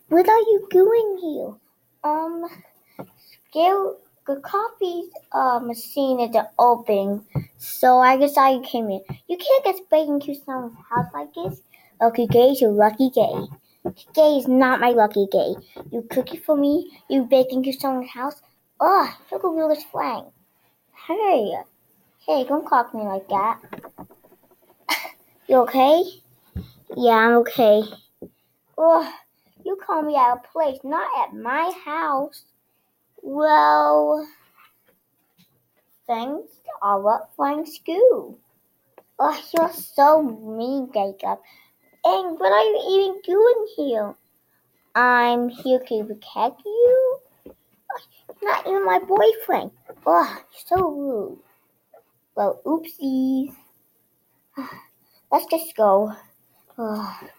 What are you doing here? Um, the coffee machine isn't open, so I decided you came in. You can't just break into someone's house like this. Okay, Gay, you're lucky Gay. Gay is not my lucky Gay. You cook it for me, you break into someone's house. Ugh, look at Willis Flang. Hey, don't talk to me like that. You okay? Yeah, I'm okay. Ugh, you call me at a place, not at my house. Well, thanks our flying school. Oh, you're so mean, Jacob. And what are you even doing here? I'm here to protect you. Not even my boyfriend. Oh, you're so rude. Well, oopsies. Let's just go. Oh.